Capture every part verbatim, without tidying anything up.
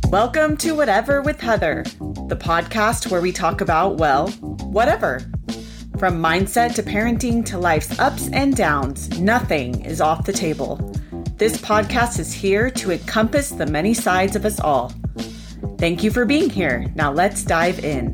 Welcome to Whatever with Heather, the podcast where we talk about, well, whatever. From mindset to parenting to life's ups and downs, nothing is off the table. This podcast is here to encompass the many sides of us all. Thank you for being here. Now let's dive in.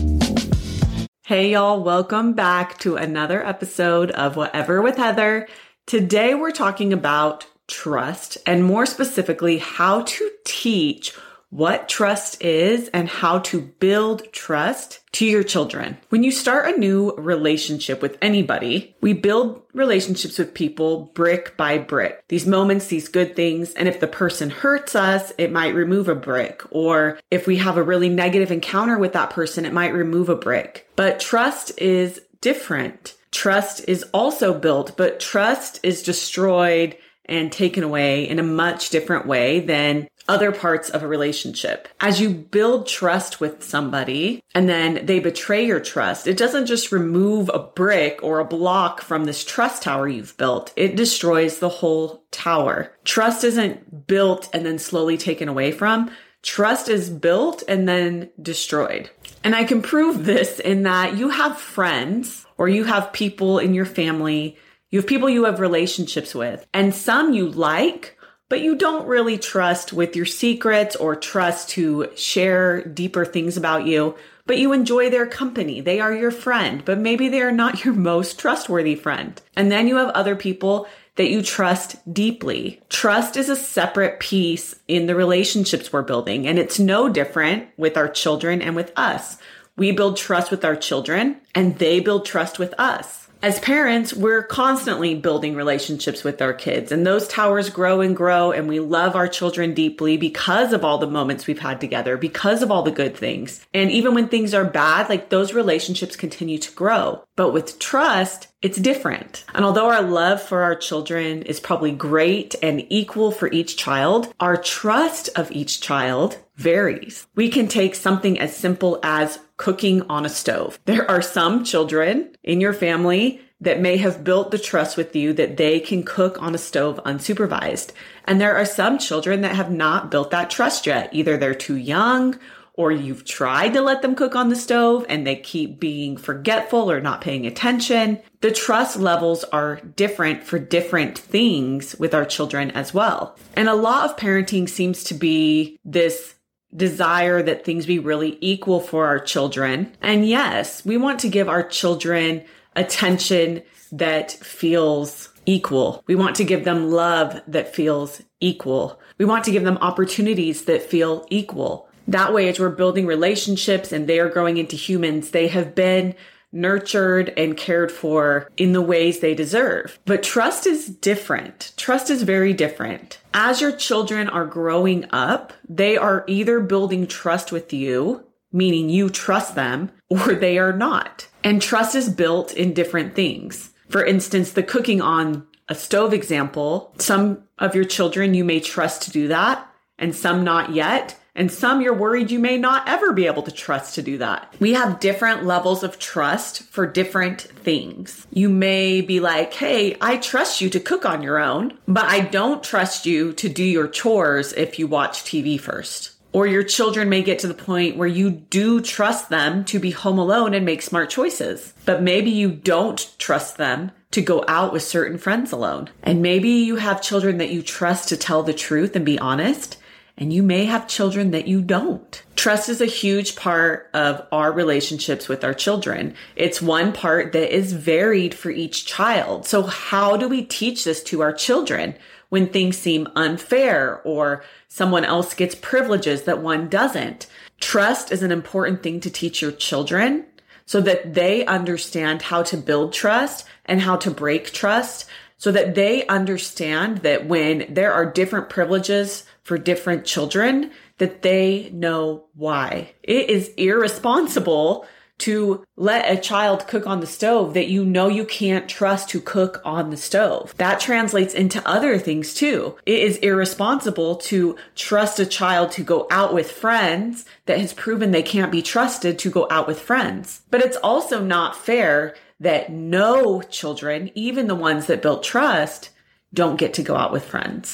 Hey y'all, welcome back to another episode of Whatever with Heather. Today we're talking about trust, and more specifically, how to teach what trust is and how to build trust to your children. When you start a new relationship with anybody, we build relationships with people brick by brick. These moments, these good things, and if the person hurts us, it might remove a brick. Or if we have a really negative encounter with that person, it might remove a brick. But trust is different. Trust is also built, but trust is destroyed and taken away in a much different way than other parts of a relationship. As you build trust with somebody and then they betray your trust, it doesn't just remove a brick or a block from this trust tower you've built. It destroys the whole tower. Trust isn't built and then slowly taken away from. Trust is built and then destroyed. And I can prove this in that you have friends or you have people in your family. You have people you have relationships with, and some you like, but you don't really trust with your secrets or trust to share deeper things about you, but you enjoy their company. They are your friend, but maybe they are not your most trustworthy friend. And then you have other people that you trust deeply. Trust is a separate piece in the relationships we're building, and it's no different with our children and with us. We build trust with our children, and they build trust with us. As parents, we're constantly building relationships with our kids, and those towers grow and grow, and we love our children deeply because of all the moments we've had together, because of all the good things. And even when things are bad, like those relationships continue to grow. But with trust, it's different. And although our love for our children is probably great and equal for each child, our trust of each child varies. We can take something as simple as cooking on a stove. There are some children in your family that may have built the trust with you that they can cook on a stove unsupervised. And there are some children that have not built that trust yet. Either they're too young, or you've tried to let them cook on the stove and they keep being forgetful or not paying attention. The trust levels are different for different things with our children as well. And a lot of parenting seems to be this desire that things be really equal for our children. And yes, we want to give our children attention that feels equal. We want to give them love that feels equal. We want to give them opportunities that feel equal. That way, as we're building relationships and they are growing into humans, they have been nurtured and cared for in the ways they deserve. But trust is different. Trust is very different. As your children are growing up, they are either building trust with you, meaning you trust them, or they are not. And trust is built in different things. For instance, the cooking on a stove example, some of your children you may trust to do that, and some not yet. And some you're worried you may not ever be able to trust to do that. We have different levels of trust for different things. You may be like, hey, I trust you to cook on your own, but I don't trust you to do your chores if you watch T V first. Or your children may get to the point where you do trust them to be home alone and make smart choices, but maybe you don't trust them to go out with certain friends alone. And maybe you have children that you trust to tell the truth and be honest, and you may have children that you don't. Trust is a huge part of our relationships with our children. It's one part that is varied for each child. So how do we teach this to our children when things seem unfair or someone else gets privileges that one doesn't? Trust is an important thing to teach your children so that they understand how to build trust and how to break trust, so that they understand that when there are different privileges for different children, that they know why. It is irresponsible to let a child cook on the stove that you know you can't trust to cook on the stove. That translates into other things too. It is irresponsible to trust a child to go out with friends that has proven they can't be trusted to go out with friends. But it's also not fair that no children, even the ones that built trust, don't get to go out with friends.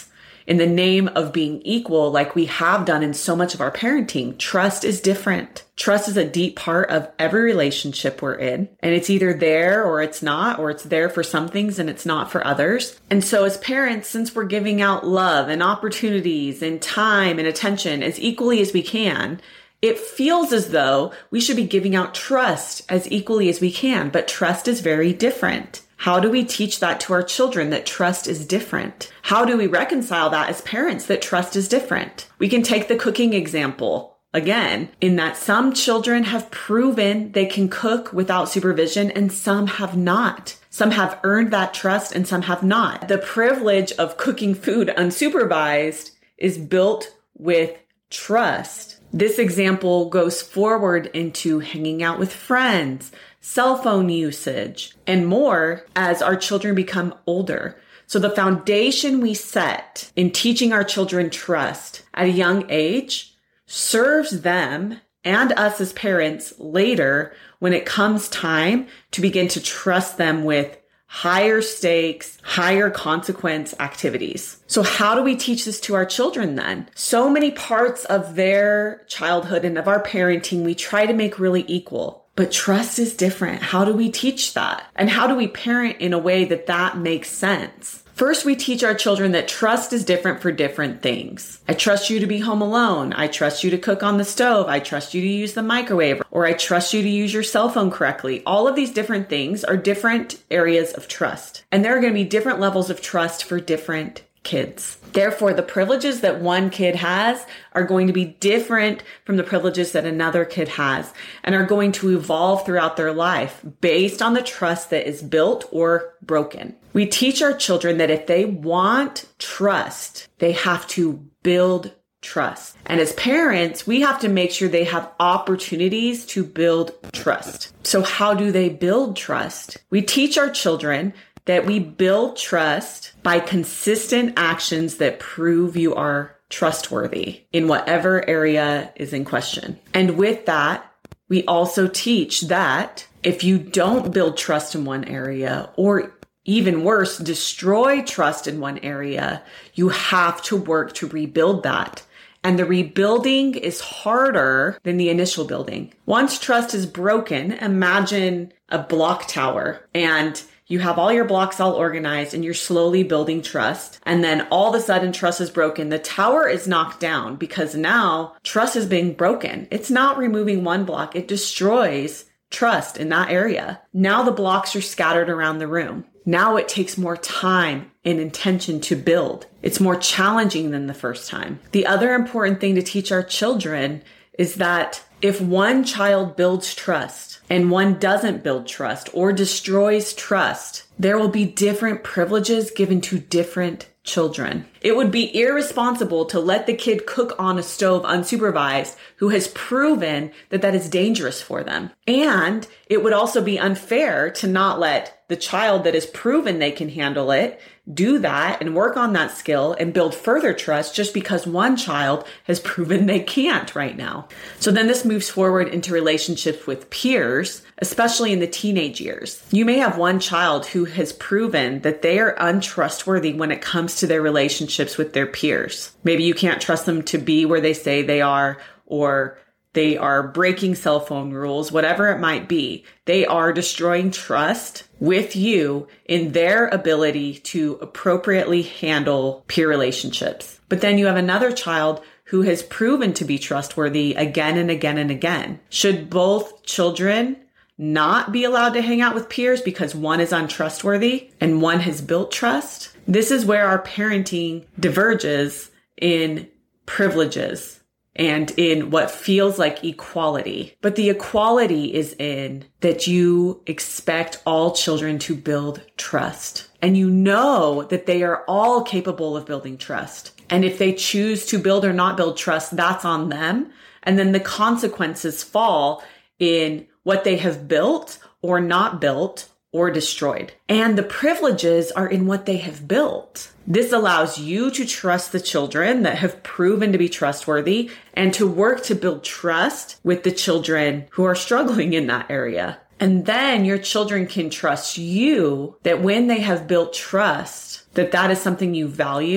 in the name of being equal, like we have done in so much of our parenting. Trust is different. Trust is a deep part of every relationship we're in, and it's either there or it's not, or it's there for some things and it's not for others. And so as parents, since we're giving out love and opportunities and time and attention as equally as we can, it feels as though we should be giving out trust as equally as we can, but trust is very different. How do we teach that to our children, that trust is different? How do we reconcile that as parents, that trust is different? We can take the cooking example again, in that some children have proven they can cook without supervision and some have not. Some have earned that trust and some have not. The privilege of cooking food unsupervised is built with trust. This example goes forward into hanging out with friends, cell phone usage, and more as our children become older. So the foundation we set in teaching our children trust at a young age serves them and us as parents later when it comes time to begin to trust them with higher stakes, higher consequence activities. So how do we teach this to our children then? So many parts of their childhood and of our parenting, we try to make really equal, but trust is different. How do we teach that? And how do we parent in a way that that makes sense? First, we teach our children that trust is different for different things. I trust you to be home alone. I trust you to cook on the stove. I trust you to use the microwave, or I trust you to use your cell phone correctly. All of these different things are different areas of trust. And there are going to be different levels of trust for different kids. Therefore, the privileges that one kid has are going to be different from the privileges that another kid has and are going to evolve throughout their life based on the trust that is built or broken. We teach our children that if they want trust, they have to build trust. And as parents, we have to make sure they have opportunities to build trust. So how do they build trust? We teach our children that we build trust by consistent actions that prove you are trustworthy in whatever area is in question. And with that, we also teach that if you don't build trust in one area, or even worse, destroy trust in one area, you have to work to rebuild that. And the rebuilding is harder than the initial building. Once trust is broken, imagine a block tower, and you have all your blocks all organized and you're slowly building trust. And then all of a sudden trust is broken. The tower is knocked down because now trust is being broken. It's not removing one block. It destroys trust in that area. Now the blocks are scattered around the room. Now it takes more time and intention to build. It's more challenging than the first time. The other important thing to teach our children is that if one child builds trust and one doesn't build trust or destroys trust, there will be different privileges given to different children. It would be irresponsible to let the kid cook on a stove unsupervised who has proven that that is dangerous for them. And it would also be unfair to not let the child that has proven they can handle it do that and work on that skill and build further trust just because one child has proven they can't right now. So then this moves forward into relationships with peers, especially in the teenage years. You may have one child who has proven that they are untrustworthy when it comes to their relationships with their peers. Maybe you can't trust them to be where they say they are, or they are breaking cell phone rules, whatever it might be. They are destroying trust with you in their ability to appropriately handle peer relationships. But then you have another child who has proven to be trustworthy again and again and again. Should both children not be allowed to hang out with peers because one is untrustworthy and one has built trust? This is where our parenting diverges in privileges and in what feels like equality. But the equality is in that you expect all children to build trust. And you know that they are all capable of building trust. And if they choose to build or not build trust, that's on them. And then the consequences fall in what they have built or not built or destroyed. And the privileges are in what they have built. This allows you to trust the children that have proven to be trustworthy and to work to build trust with the children who are struggling in that area. And then your children can trust you that when they have built trust, that that is something you value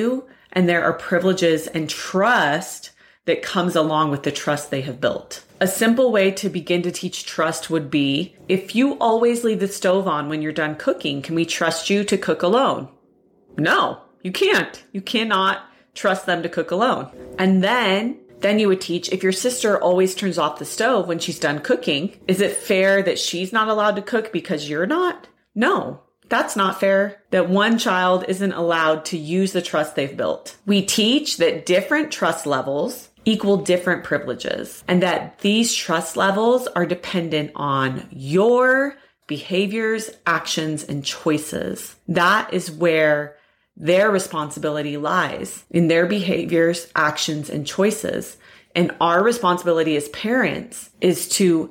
and there are privileges and trust that comes along with the trust they have built. A simple way to begin to teach trust would be, if you always leave the stove on when you're done cooking, can we trust you to cook alone? No, you can't. You cannot trust them to cook alone. And then, then you would teach, if your sister always turns off the stove when she's done cooking, is it fair that she's not allowed to cook because you're not? No. That's not fair, that one child isn't allowed to use the trust they've built. We teach that different trust levels equal different privileges, and that these trust levels are dependent on your behaviors, actions, and choices. That is where their responsibility lies, in their behaviors, actions, and choices. And our responsibility as parents is to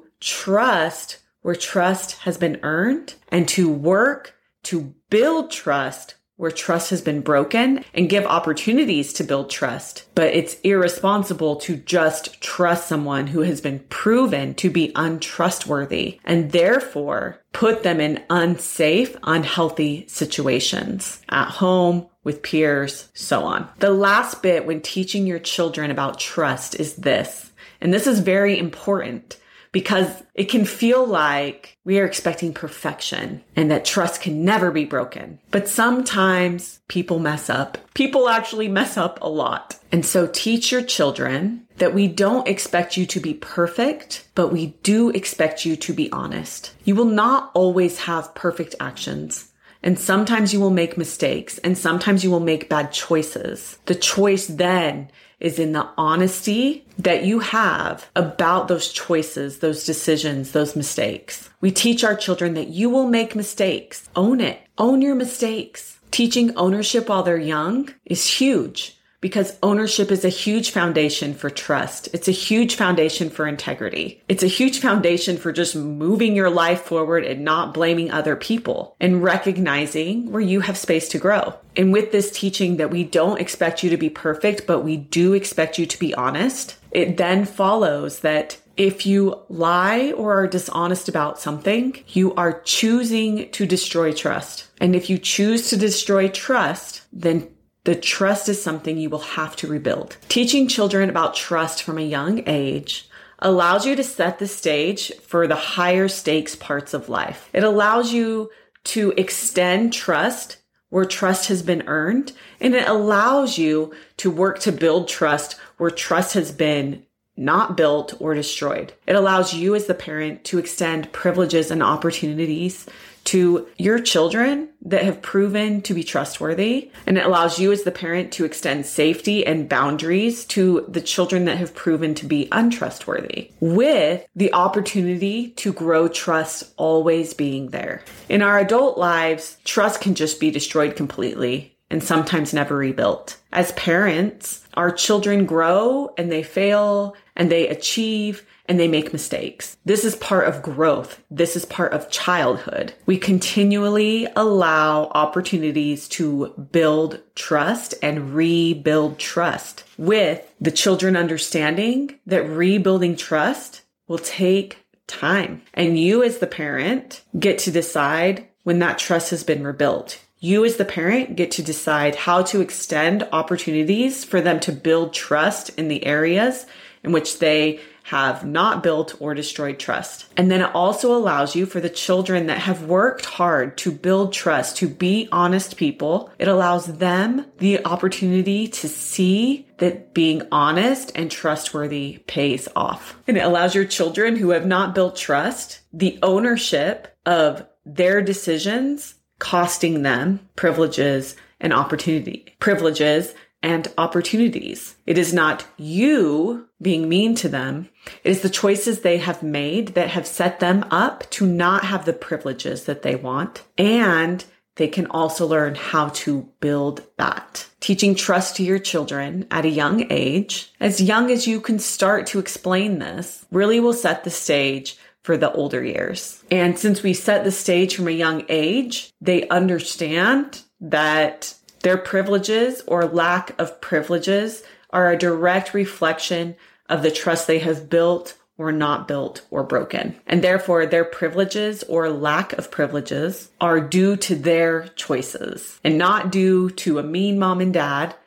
trust where trust has been earned and to work to build trust where trust has been broken and give opportunities to build trust. But it's irresponsible to just trust someone who has been proven to be untrustworthy and therefore put them in unsafe, unhealthy situations at home, with peers, so on. The last bit when teaching your children about trust is this, and this is very important, because it can feel like we are expecting perfection and that trust can never be broken. But sometimes people mess up. People actually mess up a lot. And so teach your children that we don't expect you to be perfect, but we do expect you to be honest. You will not always have perfect actions. And sometimes you will make mistakes, and sometimes you will make bad choices. The choice then is in the honesty that you have about those choices, those decisions, those mistakes. We teach our children that you will make mistakes. Own it. Own your mistakes. Teaching ownership while they're young is huge, because ownership is a huge foundation for trust. It's a huge foundation for integrity. It's a huge foundation for just moving your life forward and not blaming other people and recognizing where you have space to grow. And with this teaching that we don't expect you to be perfect, but we do expect you to be honest, it then follows that if you lie or are dishonest about something, you are choosing to destroy trust. And if you choose to destroy trust, then the trust is something you will have to rebuild. Teaching children about trust from a young age allows you to set the stage for the higher stakes parts of life. It allows you to extend trust where trust has been earned, and it allows you to work to build trust where trust has been not built or destroyed. It allows you as the parent to extend privileges and opportunities to your children that have proven to be trustworthy. And it allows you as the parent to extend safety and boundaries to the children that have proven to be untrustworthy, with the opportunity to grow trust always being there. In our adult lives, trust can just be destroyed completely and sometimes never rebuilt. As parents, our children grow and they fail and they achieve and they make mistakes. This is part of growth. This is part of childhood. We continually allow opportunities to build trust and rebuild trust, with the children understanding that rebuilding trust will take time. And you as the parent get to decide when that trust has been rebuilt. You as the parent get to decide how to extend opportunities for them to build trust in the areas in which they have not built or destroyed trust. And then it also allows you, for the children that have worked hard to build trust, to be honest people, it allows them the opportunity to see that being honest and trustworthy pays off. And it allows your children who have not built trust the ownership of their decisions costing them privileges and opportunity, privileges and opportunities. It is not you being mean to them. It is the choices they have made that have set them up to not have the privileges that they want. And they can also learn how to build that. Teaching trust to your children at a young age, as young as you can start to explain this, really will set the stage for the older years. And since we set the stage from a young age, they understand that their privileges or lack of privileges are a direct reflection of the trust they have built or not built or broken. And therefore, their privileges or lack of privileges are due to their choices and not due to a mean mom and dad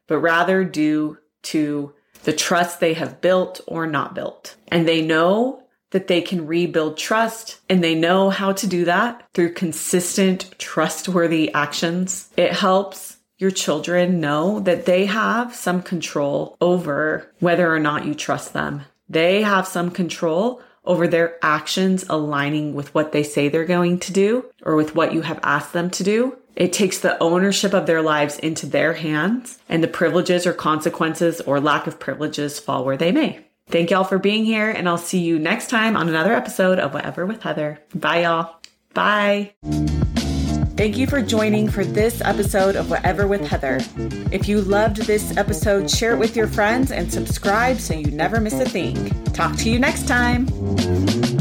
but rather due to the trust they have built or not built. And they know that they can rebuild trust, and they know how to do that through consistent, trustworthy actions. It helps your children know that they have some control over whether or not you trust them. They have some control over their actions aligning with what they say they're going to do or with what you have asked them to do. It takes the ownership of their lives into their hands, and the privileges or consequences or lack of privileges fall where they may. Thank y'all for being here, and I'll see you next time on another episode of Whatever with Heather. Bye, y'all. Bye. Thank you for joining for this episode of Whatever with Heather. If you loved this episode, share it with your friends and subscribe so you never miss a thing. Talk to you next time.